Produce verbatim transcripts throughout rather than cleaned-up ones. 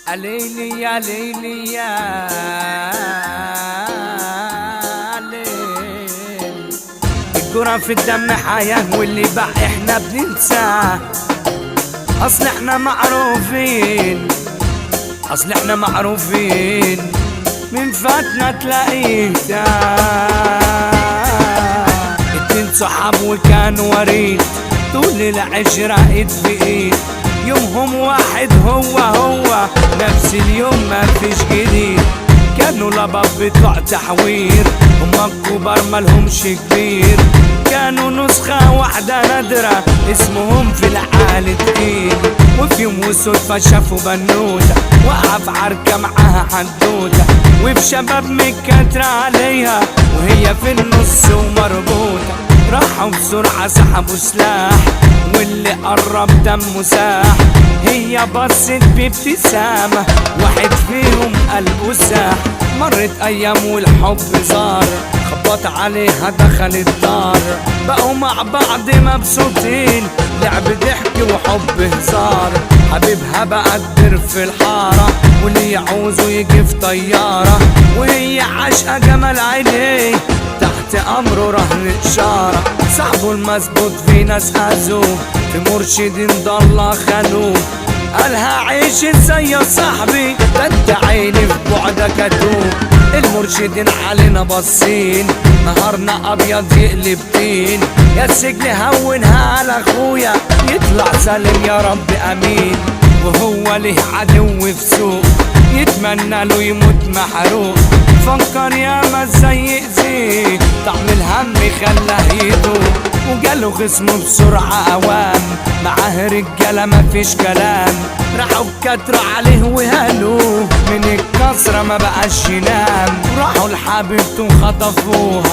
ليلي يا ليلي يا ليل، الجرى في الدم حياة واللي باع احنا بننساه. اصل احنا معروفين اصل احنا معروفين من فاتنا تلاقيه تاه. اتنين صحاب وكانوا وريد طول العشرة ايد بايد، يومهم واحد هو هو نفس اليوم ما فيش جديد. كانوا لباب بتوع تحوير، هما الكبار مالهمش كبير. كانوا نسخة واحدة نادرة اسمهم في العالي تقيل. وفي يوم وصدفة شافوا بنوتة وقع في عركة معاها حدوتة، وفي شباب متكترة عليها وهي في النص ومربوطة. راحوا بسرعة سحبوا سلاح واللي قرب دمه ساح. هي بصت بابتسامة واحد فيهم قلبه ساح. مرت ايام والحب زار، خبط عليها دخل الدار. بقوا مع بعض مبسوطين، لعب ضحك وحب هزار. حبيبها بقى كبير في الحارة واللي يعوزه يجي في طيارة، وهي عاشقة جمال عينيه تحت امره رهن اشاره. صاحبه المظبوط في ناس اذوه، في مرشدين ضل خانوه. قالها عيش ازاي يا صاحبي ده انت عيني في بعدك اتوه. المرشدين علينا باصين، نهارنا ابيض يقلب طين. يا السجن هونها على اخويا يطلع سالم يا رب امين. وهو له عدو في سوق يتمنى له يموت محروق. فكر ياما ازاي يأذيه، طعم الهم خلاه يدوق. وجاله خصمه بسرعة اوام، معاه رجالة مفيش كلام. راحوا بكترة عليه وهالوه، من الكسرة ما بقاش ينام. راحوا لحبيبته خطفوها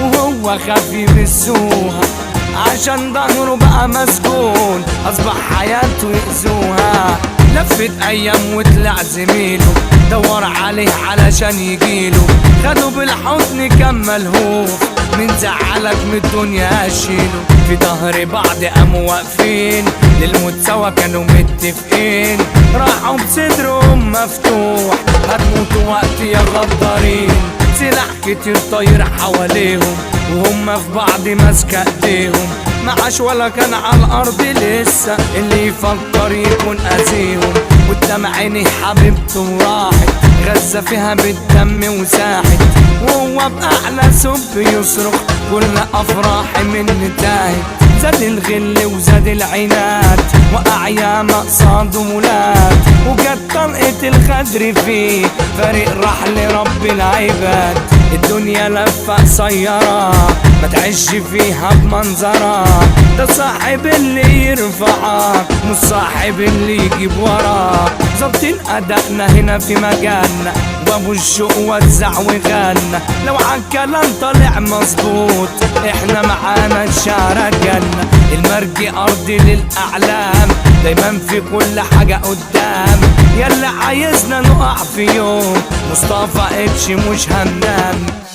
وهو خاف يمسوها، عشان ظهره بقى مسجون اصبح حياته يأذوها. لفت ايام وطلع زميله دور عليه علشان يجيله. خدوا بالحضن كان ملهوف، من زعلك من الدنيا اشيله. في ظهر بعض قاموا واقفين، للموت سوا كانوا متفقين. راحوا بصدرهم مفتوح، هتموتوا وقت يا غدارين. سلاح كتير طاير حواليهم وهم في بعض ماسكة ايديهم. معاش ولا كان على الارض لسه اللي يفكر يكون اذيهم. قدام عيني حبيبته راحت غزة فيها بالدم وساحت. وهو بأعلى سب يصرخ كل افراحي من تاهت. زاد الغل وزاد العناد وقع ياما قصاده مولاد. وجت طلقة الخدر فيه فريق راح لرب العباد. الدنيا لفة قصيرة ما تعيش فيها بمنظرة. ده صاحب اللي يرفعك مش صاحب اللي يجيب وراك. ظابطين أدائنا هنا في مجالنا وابو الشوق وزع وغنى. لو عالكلام طالع مظبوط احنا معانا الشعر جنة. المرجي أرض للأعلام دايما في كل حاجة قدام. يلا عايزنا نقع في يوم مصطفى اتش مش هننام.